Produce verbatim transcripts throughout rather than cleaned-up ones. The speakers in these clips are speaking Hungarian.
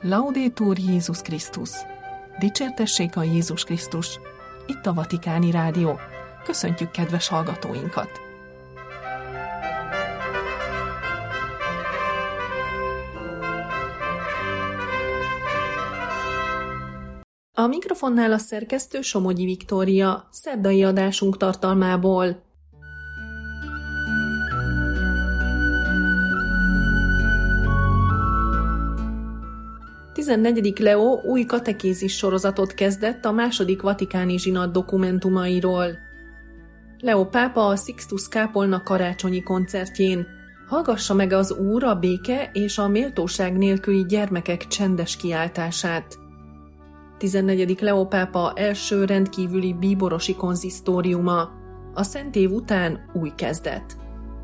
Laudetur Jézus Krisztus! Dicsértessék a Jézus Krisztus! Itt a Vatikáni Rádió. Köszöntjük kedves hallgatóinkat! A mikrofonnál a szerkesztő Somogyi Viktória, szerdai adásunk tartalmából. tizennegyedik Leó új katekézis sorozatot kezdett a második vatikáni zsinat dokumentumairól. Leó pápa a Sixtus kápolna karácsonyi koncertjén. Hallgassa meg az Úr a béke és a méltóság nélküli gyermekek csendes kiáltását. tizennegyedik Leó pápa első rendkívüli bíborosi konzisztóriuma. A Szent Év után új kezdet.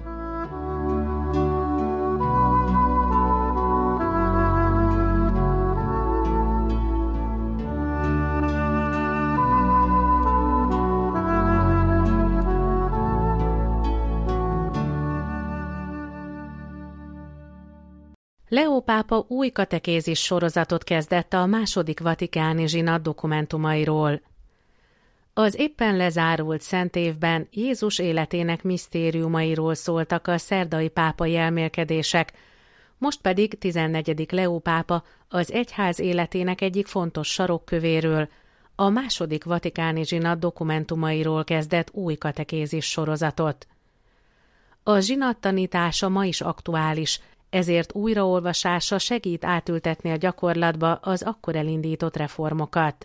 Leó pápa új katekézis sorozatot kezdett a második vatikáni zsinat dokumentumairól. Az éppen lezárult Szent Évben Jézus életének misztériumairól szóltak a szerdai pápai elmélkedések, most pedig tizennegyedik Leó pápa az egyház életének egyik fontos sarokkövéről, a második vatikáni zsinat dokumentumairól kezdett új katekézis sorozatot. A zsinat tanítása ma is aktuális, ezért újraolvasása segít átültetni a gyakorlatba az akkor elindított reformokat.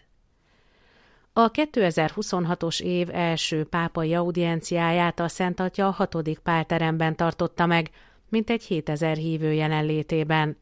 A kétezer-huszonhatos év első pápai audienciáját a Szent Atya a hatodik Pál teremben tartotta meg, mintegy hétezer hívő jelenlétében.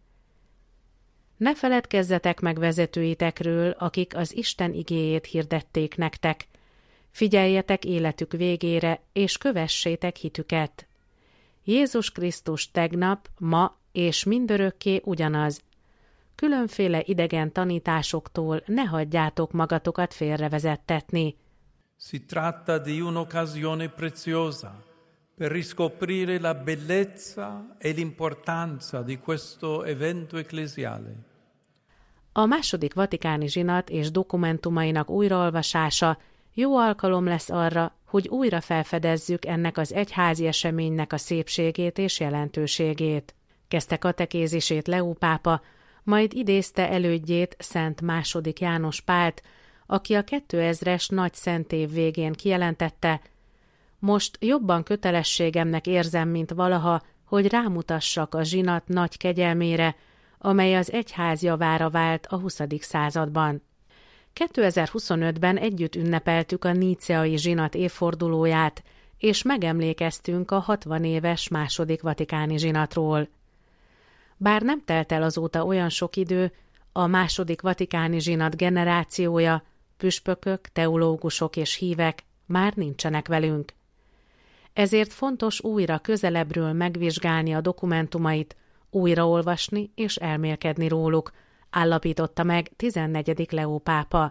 Ne feledkezzetek meg vezetőitekről, akik az Isten igéjét hirdették nektek. Figyeljetek életük végére, és kövessétek hitüket. Jézus Krisztus tegnap, ma és mindörökké ugyanaz. Különféle idegen tanításoktól ne hagyjátok magatokat félrevezettetni. Si tratta di un'occasione preziosa per riscoprire la bellezza e l'importanza di questo evento ecclesiale. A második vatikáni zsinat és dokumentumainak újraolvasása jó alkalom lesz arra, hogy újra felfedezzük ennek az egyházi eseménynek a szépségét és jelentőségét. Kezdte katekézisét Leó pápa, majd idézte elődjét, Szent második János Pált, aki a kétezres nagy szentév végén kijelentette: most jobban kötelességemnek érzem, mint valaha, hogy rámutassak a zsinat nagy kegyelmére, amely az egyház javára vált a huszadik században. kétezer-huszonötben együtt ünnepeltük a níceai zsinat évfordulóját, és megemlékeztünk a hatvan éves második vatikáni zsinatról. Bár nem telt el azóta olyan sok idő, a második vatikáni zsinat generációja, püspökök, teológusok és hívek már nincsenek velünk. Ezért fontos újra közelebbről megvizsgálni a dokumentumait, újraolvasni és elmélkedni róluk, állapította meg tizennegyedik Leó pápa.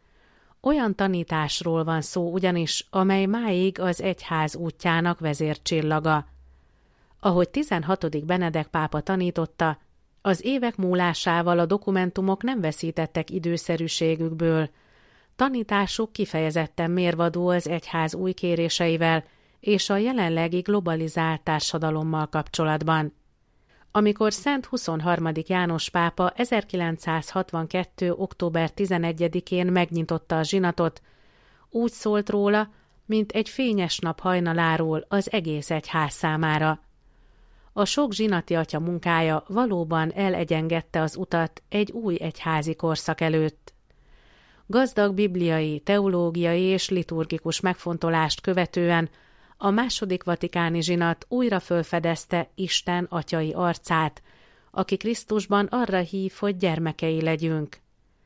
Olyan tanításról van szó ugyanis, amely máig az egyház útjának vezércsillaga. Ahogy tizenhatodik Benedek pápa tanította, az évek múlásával a dokumentumok nem veszítettek időszerűségükből. Tanításuk kifejezetten mérvadó az egyház új kéréseivel és a jelenlegi globalizált társadalommal kapcsolatban. Amikor Szent huszonharmadik János pápa ezerkilencszázhatvankettő október tizenegyedikén megnyitotta a zsinatot, úgy szólt róla, mint egy fényes nap hajnaláról az egész egyház számára. A sok zsinati atya munkája valóban elegyengedte az utat egy új egyházi korszak előtt. Gazdag bibliai, teológiai és liturgikus megfontolást követően a második vatikáni zsinat újra fölfedezte Isten atyai arcát, aki Krisztusban arra hív, hogy gyermekei legyünk.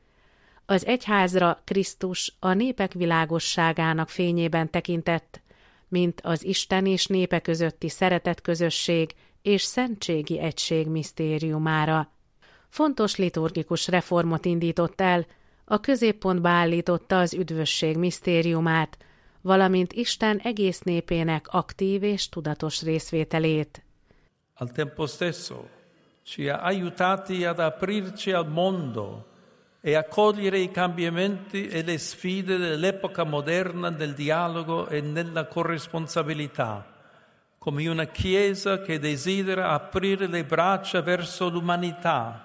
Az egyházra Krisztus a népek világosságának fényében tekintett, mint az Isten és népe közötti szeretetközösség és szentségi egység misztériumára. Fontos liturgikus reformot indított el, a középpontba állította az üdvösség misztériumát, valamint Isten egész népének aktív és tudatos részvételét. Al tempo stesso ci ha aiutati ad aprirci al mondo e a cogliere i cambiamenti e le sfide dell'epoca moderna del dialogo e nella corresponsabilità, come una Chiesa che desidera aprire le braccia verso l'umanità.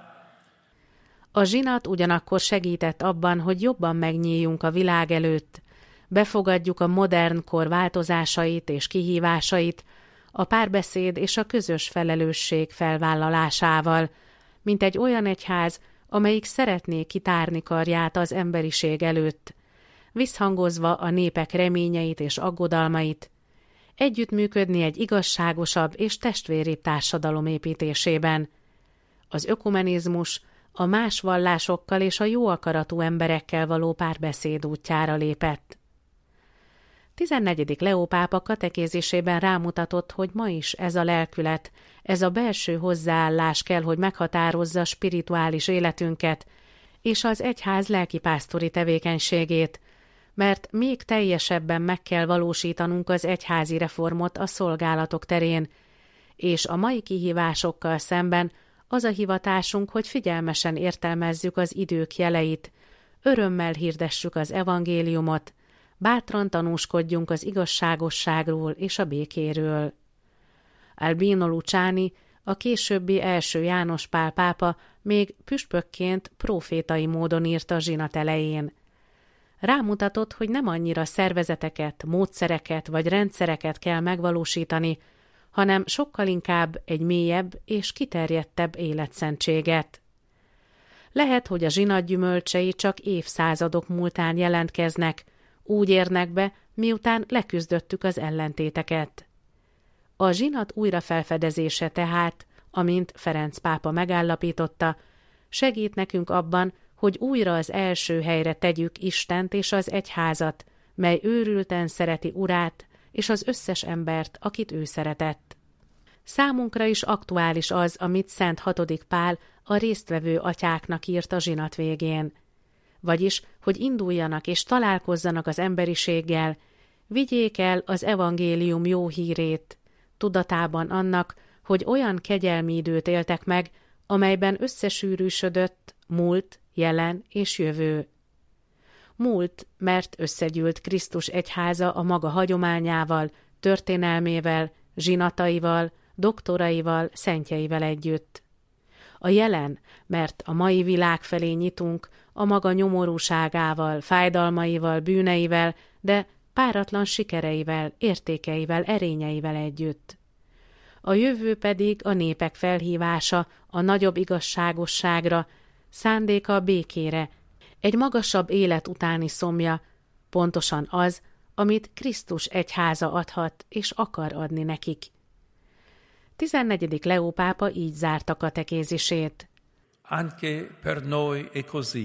A zsinat ugyanakkor segített abban, hogy jobban megnyíljunk a világ előtt, befogadjuk a modern kor változásait és kihívásait, a párbeszéd és a közös felelősség felvállalásával, mint egy olyan egyház, amelyik szeretné kitárni karját az emberiség előtt, visszhangozva a népek reményeit és aggodalmait, együttműködni egy igazságosabb és testvéribb társadalom építésében. Az ökumenizmus a más vallásokkal és a jó akaratú emberekkel való párbeszéd útjára lépett. tizennegyedik Leó pápa katekézisében rámutatott, hogy ma is ez a lelkület, ez a belső hozzáállás kell, hogy meghatározza spirituális életünket és az egyház lelkipásztori tevékenységét, mert még teljesebben meg kell valósítanunk az egyházi reformot a szolgálatok terén, és a mai kihívásokkal szemben az a hivatásunk, hogy figyelmesen értelmezzük az idők jeleit, örömmel hirdessük az evangéliumot, bátran tanúskodjunk az igazságosságról és a békéről. Albino Luciani, a későbbi első János Pál pápa még püspökként profétai módon írta a zsinat elején. Rámutatott, hogy nem annyira szervezeteket, módszereket vagy rendszereket kell megvalósítani, hanem sokkal inkább egy mélyebb és kiterjedtebb életszentséget. Lehet, hogy a zsinat gyümölcsei csak évszázadok múltán jelentkeznek, úgy érnek be, miután leküzdöttük az ellentéteket. A zsinat újrafelfedezése tehát, amint Ferenc pápa megállapította, segít nekünk abban, hogy újra az első helyre tegyük Istent és az egyházat, mely őrülten szereti Urát és az összes embert, akit ő szeretett. Számunkra is aktuális az, amit Szent hatodik Pál a résztvevő atyáknak írt a zsinat végén. Vagyis, hogy induljanak és találkozzanak az emberiséggel, vigyék el az evangélium jó hírét, tudatában annak, hogy olyan kegyelmi időt éltek meg, amelyben összesűrűsödött múlt, jelen és jövő. Múlt, mert összegyűlt Krisztus egyháza a maga hagyományával, történelmével, zsinataival, doktoraival, szentjeivel együtt. A jelen, mert a mai világ felé nyitunk, a maga nyomorúságával, fájdalmaival, bűneivel, de páratlan sikereivel, értékeivel, erényeivel együtt. A jövő pedig a népek felhívása a nagyobb igazságosságra, szándéka a békére, egy magasabb élet utáni szomja, pontosan az, amit Krisztus egyháza adhat és akar adni nekik. tizennegyedik Leó pápa így zárta katekézisét. Anche per noi è così.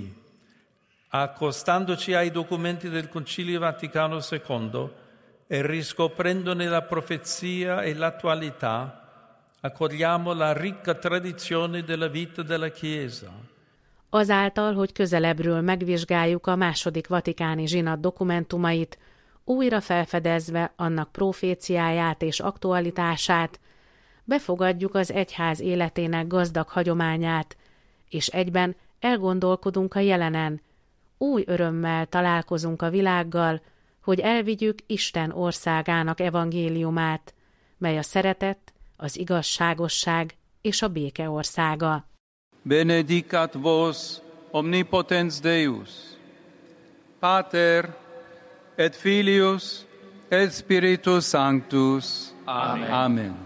Accostandoci ai documenti del Concilio Vaticano secondo e riscoprendone la profezia e l'attualità, accogliamo la ricca tradizione della vita della Chiesa. Azáltal, hogy közelebbről megvizsgáljuk a második vatikáni zsinat dokumentumait, újra felfedezve annak proféciáját és aktualitását, befogadjuk az egyház életének gazdag hagyományát, és egyben elgondolkodunk a jelenen, új örömmel találkozunk a világgal, hogy elvigyük Isten országának evangéliumát, mely a szeretet, az igazságosság és a béke országa. Benedicat vos omnipotens Deus, Pater et Filius et Spiritus Sanctus. Amen. Amen.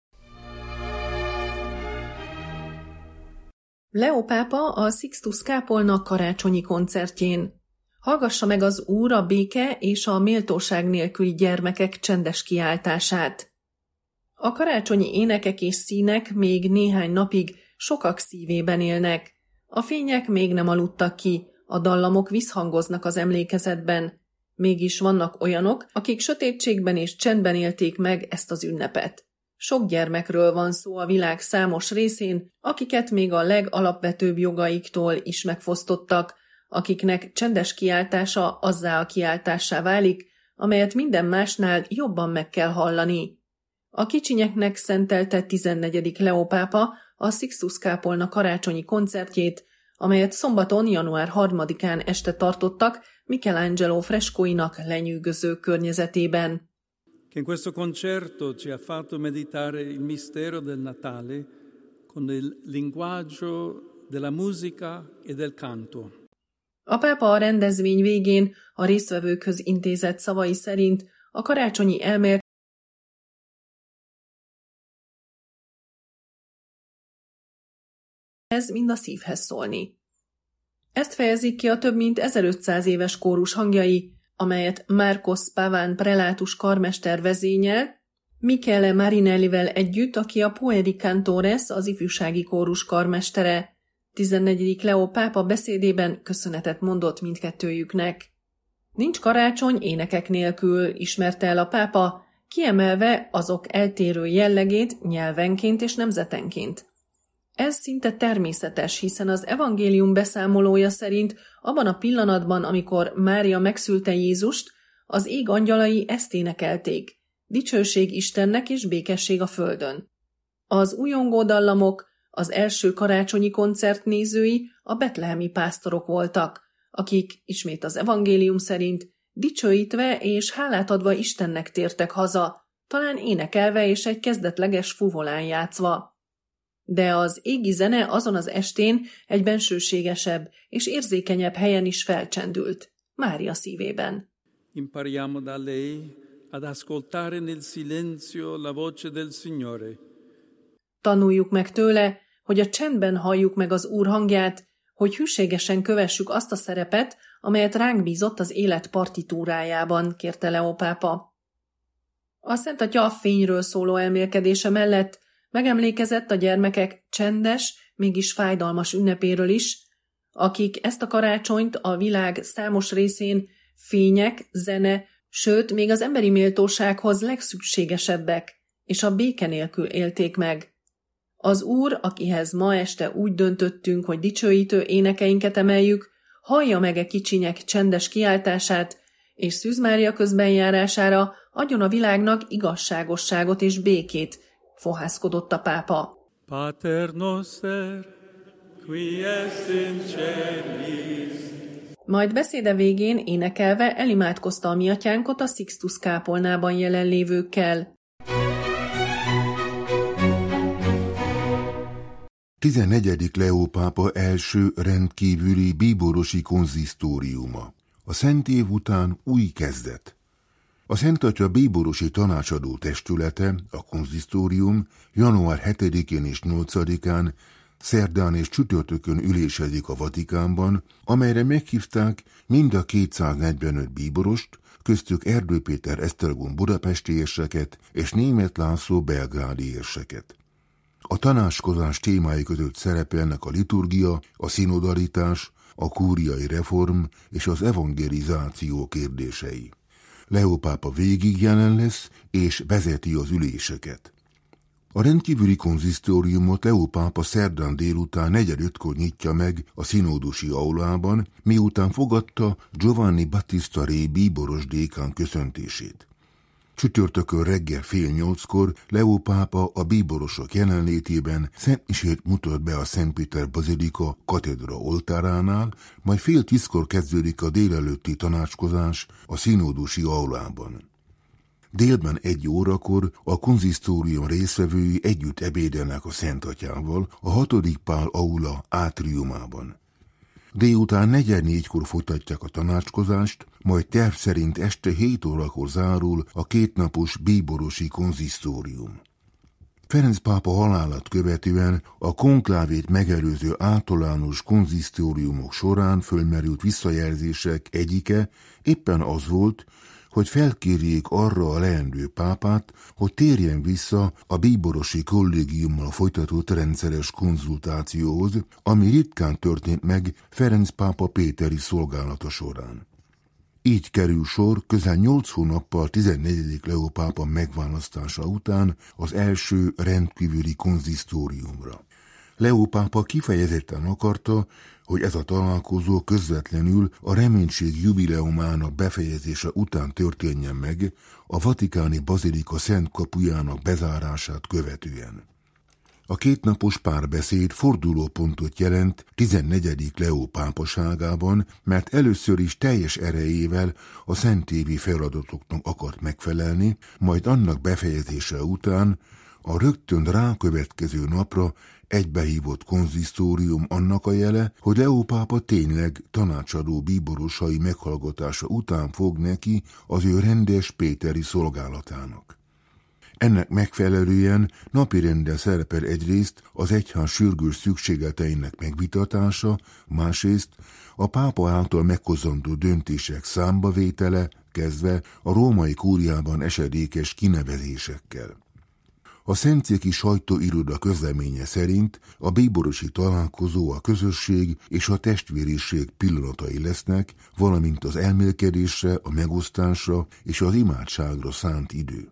Leó pápa a Sixtus kápolna karácsonyi koncertjén. Hallgassa meg az Úr a béke és a méltóság nélküli gyermekek csendes kiáltását. A karácsonyi énekek és színek még néhány napig sokak szívében élnek. A fények még nem aludtak ki, a dallamok visszhangoznak az emlékezetben. Mégis vannak olyanok, akik sötétségben és csendben élték meg ezt az ünnepet. Sok gyermekről van szó a világ számos részén, akiket még a legalapvetőbb jogaiktól is megfosztottak, akiknek csendes kiáltása azzá a kiáltássá válik, amelyet minden másnál jobban meg kell hallani. A kicsinyeknek szentelte tizennegyedik Leó pápa a Sixtus kápolna karácsonyi koncertjét, amelyet szombaton, január harmadikán este tartottak Michelangelo freskóinak lenyűgöző környezetében. Che in questo concerto ci ha fatto meditare il mistero del Natale con il linguaggio della musica e del canto. A pápa a rendezvény végén a résztvevőkhöz intézett szavai szerint a karácsonyi elmélet ez mind a szívhez szólni. Ezt fejezik ki a több mint ezerötszáz éves kórus hangjai, amelyet Marcos Paván prelátus karmester vezényel, Michele Marinellivel együtt, aki a Pueri Cantores, az ifjúsági kórus karmestere. tizennegyedik Leó pápa beszédében köszönetet mondott mindkettőjüknek. Nincs karácsony énekek nélkül, ismerte el a pápa, kiemelve azok eltérő jellegét nyelvenként és nemzetenként. Ez szinte természetes, hiszen az evangélium beszámolója szerint abban a pillanatban, amikor Mária megszülte Jézust, az ég angyalai ezt énekelték. Dicsőség Istennek és békesség a földön. Az újongó dallamok, az első karácsonyi koncert nézői a betlehemi pásztorok voltak, akik, ismét az evangélium szerint, dicsőítve és hálát adva Istennek tértek haza, talán énekelve és egy kezdetleges fuvolán játszva. De az égi zene azon az estén egy bensőségesebb és érzékenyebb helyen is felcsendült, Mária szívében. Impariamo da lei ad ascoltare nel silenzio la voce del Signore. Tanuljuk meg tőle, hogy a csendben halljuk meg az Úr hangját, hogy hűségesen kövessük azt a szerepet, amelyet ránk bízott az élet partitúrájában, kérte Leó pápa. A Szent Atya a fényről szóló elmélkedése mellett megemlékezett a gyermekek csendes, mégis fájdalmas ünnepéről is, akik ezt a karácsonyt a világ számos részén fények, zene, sőt, még az emberi méltósághoz legszükségesebbek, és a béke nélkül élték meg. Az Úr, akihez ma este úgy döntöttünk, hogy dicsőítő énekeinket emeljük, hallja meg e kicsinyek csendes kiáltását, és Szűz Mária közbenjárására adjon a világnak igazságosságot és békét, fohászkodott a pápa. Pater noster, qui est in celis. Majd beszéde végén énekelve elimádkozta a mi atyánkot a Sixtus kápolnában jelenlévőkkel. tizennegyedik Leó pápa első rendkívüli bíborosi konzisztóriuma. A Szent Év után új kezdet. A Szent Atya bíborosi tanácsadó testülete, a konzisztórium január hetedikén és nyolcadikán, szerdán és csütörtökön ülésezik a Vatikánban, amelyre meghívták mind a kétszáznegyvenöt bíborost, köztük Erdő Péter Esztergom budapesti érseket és Németh László belgrádi érseket. A tanácskozás témái között szerepelnek a liturgia, a szinodalitás, a kúriai reform és az evangelizáció kérdései. Leó pápa végig jelen lesz és vezeti az üléseket. A rendkívüli konzisztóriumot Leó pápa szerdán délután negyedötkor nyitja meg a szinódusi aulában, miután fogadta Giovanni Battista Re bíboros dékán köszöntését. Csütörtökön reggel fél nyolckor Leó pápa a bíborosok jelenlétében szentmisét mutat be a Szent Péter bazilika katedra oltáránál, majd fél tízkor kezdődik a délelőtti tanácskozás a szinódusi aulában. Délben egy órakor a konzisztórium résztvevői együtt ebédelnek a Szent Atyával a hatodik Pál aula átriumában. Délután negyed négykor folytatják a tanácskozást, majd terv szerint este hét órakor zárul a kétnapos bíborosi konzisztórium. Ferenc pápa halálát követően a konklávét megelőző általános konzisztóriumok során fölmerült visszajelzések egyike éppen az volt, hogy felkérjék arra a leendő pápát, hogy térjen vissza a bíborosi kollégiummal folytatott rendszeres konzultációhoz, ami ritkán történt meg Ferenc pápa péteri szolgálata során. Így kerül sor közel nyolc hónappal tizennegyedik Leó pápa megválasztása után az első rendkívüli konzisztóriumra. Leó pápa kifejezetten akarta, hogy ez a találkozó közvetlenül a reménység jubileumának befejezése után történjen meg, a vatikáni bazilika szent kapujának bezárását követően. A kétnapos párbeszéd fordulópontot jelent tizennegyedik Leó pápaságában, mert először is teljes erejével a szentévi feladatoknak akart megfelelni, majd annak befejezése után a rögtön rákövetkező napra egybehívott konzisztórium annak a jele, hogy Leó pápa tényleg tanácsadó bíborosai meghallgatása után fog neki az ő rendes péteri szolgálatának. Ennek megfelelően napirenden szerepel egyrészt az egyház sürgős szükségleteinek megvitatása, másrészt a pápa által meghozandó döntések számbavétele, kezdve a római kúriában esedékes kinevezésekkel. A szentszéki sajtóiroda közleménye szerint a bíborosi találkozó a közösség és a testvériség pillanatai lesznek, valamint az elmélkedésre, a megosztásra és az imádságra szánt idő.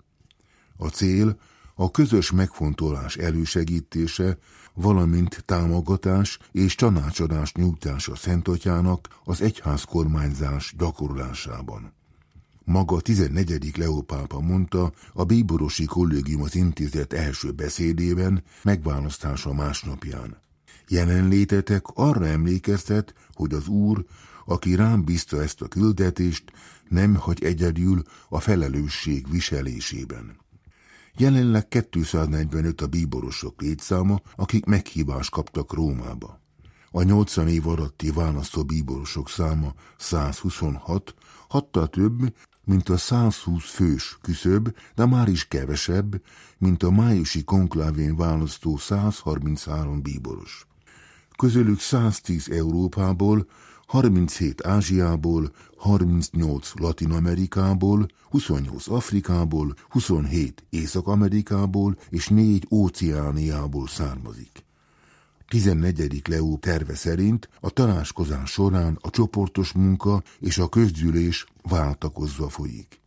A cél a közös megfontolás elősegítése, valamint támogatás és tanácsadás nyújtása Szent Atyának az egyházkormányzás gyakorlásában. Maga tizennegyedik Leó pápa mondta a bíborosi kollégium az intézet első beszédében, megválasztása másnapján. Jelenlétetek arra emlékeztet, hogy az Úr, aki rám bízta ezt a küldetést, nem hagy egyedül a felelősség viselésében. Jelenleg kétszáznegyvenöt a bíborosok létszáma, akik meghívást kaptak Rómába. A nyolcvan év alatti választó bíborosok száma százhuszonhat, hattal több, mint a százhúsz fős küszöb, de már is kevesebb, mint a májusi konklávén választó százharminchárom bíboros. Közülük száztíz Európából, harminchét Ázsiából, harmincnyolc Latin-Amerikából, huszonnyolc Afrikából, huszonhét Észak-Amerikából és négy Óceániából származik. tizennegyedik Leó terve szerint a tanácskozás során a csoportos munka és a közgyűlés váltakozva folyik.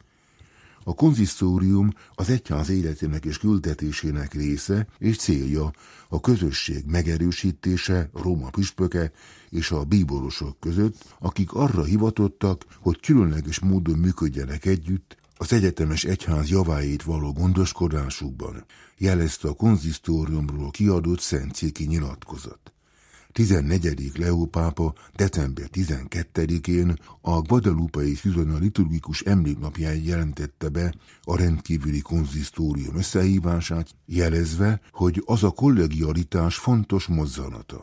A konzisztórium az egyház életének és küldetésének része és célja a közösség megerősítése Róma püspöke és a bíborosok között, akik arra hivatottak, hogy különleges módon működjenek együtt az egyetemes egyház javáért való gondoskodásukban, jelezte a konzisztóriumról kiadott szentszéki nyilatkozat. tizennegyedik Leó pápa december tizenkettedikén a Guadalupe-i Szűzanya liturgikus emléknapján jelentette be a rendkívüli konzisztórium összehívását, jelezve, hogy az a kollegialitás fontos mozzanata.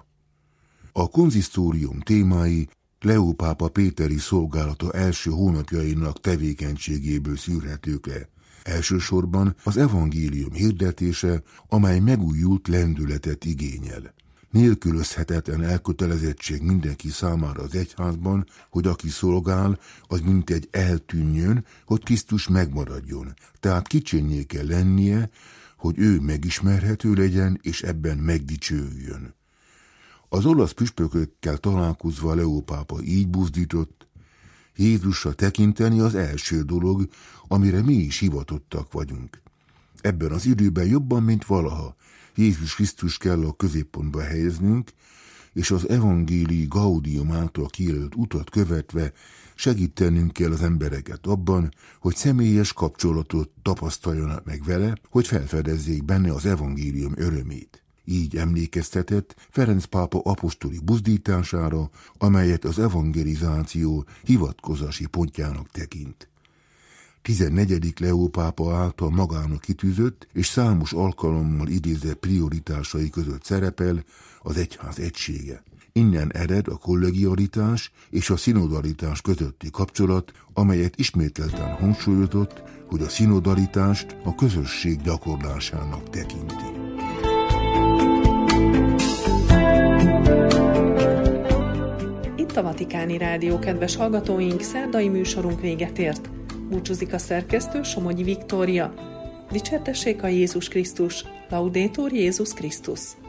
A konzisztórium témái Leó pápa péteri szolgálata első hónapjainak tevékenységéből szűrhetők le. Elsősorban az evangélium hirdetése, amely megújult lendületet igényel. Nélkülözhetetlen elkötelezettség mindenki számára az egyházban, hogy aki szolgál, az mintegy eltűnjön, hogy Krisztus megmaradjon. Tehát kicsinnyé kell lennie, hogy ő megismerhető legyen, és ebben megdicsőjön. Az olasz püspökökkel találkozva Leó pápa így buzdított: Jézusra tekinteni az első dolog, amire mi is hivatottak vagyunk. Ebben az időben jobban, mint valaha, Jézus Krisztus kell a középpontba helyeznünk, és az evangélii gaudium által kijelölt utat követve segítenünk kell az embereket abban, hogy személyes kapcsolatot tapasztaljanak meg vele, hogy felfedezzék benne az evangélium örömét. Így emlékeztetett Ferenc pápa apostoli buzdítására, amelyet az evangelizáció hivatkozási pontjának tekint. tizennegyedik Leó pápa által magának kitűzött és számos alkalommal idézett prioritásai között szerepel az egyház egysége. Innen ered a kollegialitás és a szinodalitás közötti kapcsolat, amelyet ismételten hangsúlyozott, hogy a szinodalitást a közösség gyakorlásának tekinti. Itt a Vatikáni Rádió, kedves hallgatóink, szerdai műsorunk véget ért. Búcsúzik a szerkesztő, Somogyi Viktória. Dicsértessék a Jézus Krisztus, Laudetur Jézus Krisztus.